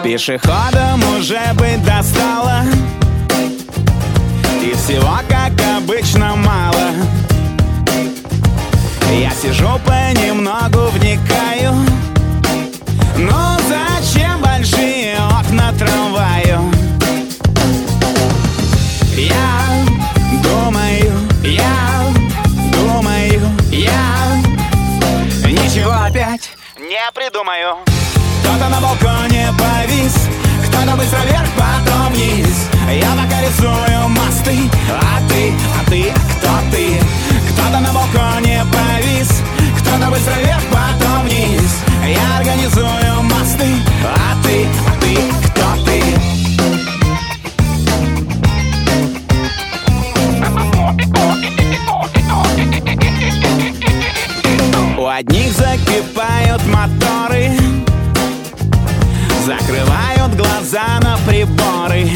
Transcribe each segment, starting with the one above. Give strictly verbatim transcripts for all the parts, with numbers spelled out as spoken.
Пешеходам уже быть достало, и всего, как обычно, мало. Я сижу понемногу, вникаю. Ну зачем большие окна трамваю? Я думаю, я думаю, я ничего опять не придумаю. Кто-то на балконе повис, кто-то быстро вверх, потом вниз. Я пока рисую мосты, а ты, а ты, кто ты? Кто-то на балконе повис, кто-то быстро вверх, потом вниз. Я организую мосты, а ты, а ты, кто ты? У одних закипают моторы, закрывают глаза на приборы.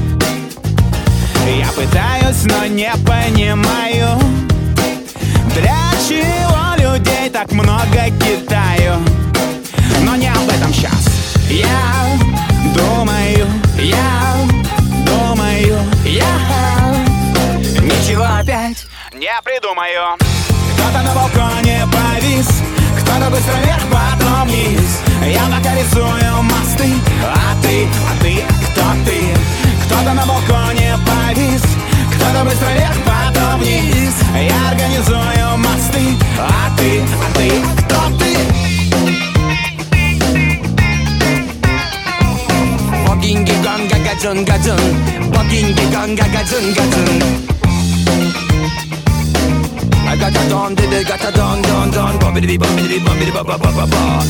Я пытаюсь, но не понимаю, для чего людей так много Китаю. Но не об этом сейчас. Я думаю, я думаю, я ничего опять не придумаю. Кто-то на балконе повис, кто-то быстро вверх, потом вниз. Я пока рисую мосты, а ты, а ты, кто ты? Кто-то на балконе повис, кто-то быстро вверх, потом вниз. Я организую мосты, а ты, а ты, кто ты? Богинги ганга гаджун гаджун, богинги ганга гаджун гаджун. I got a don, did I got a don, don, don, bobbidi bobbidi bobbidi bobba bobba bobba.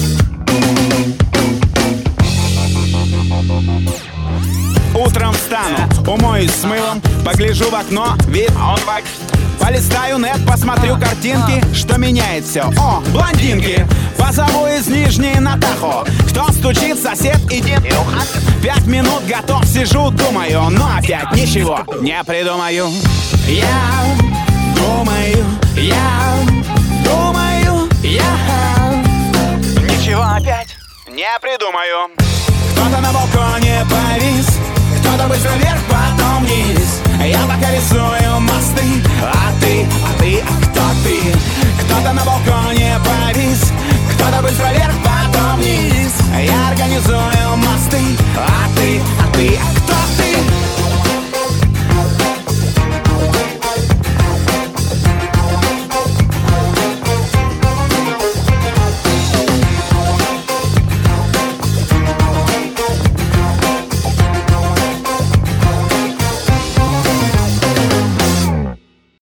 Утром встану, умоюсь с мылом, погляжу в окно, вид, полистаю нет, посмотрю картинки, что меняет все. О, блондинки, позову из Нижней на Тахо. Кто стучит, сосед, иди. Пять минут готов, сижу, думаю, но опять ничего не придумаю. Я думаю, я думаю, я ничего опять не придумаю. Кто-то на балконе повис, кто-то быстро вверх, потом вниз. Я пока рисую мосты, а ты, а ты, а кто ты? Кто-то на балконе повис, кто-то быстро вверх, потом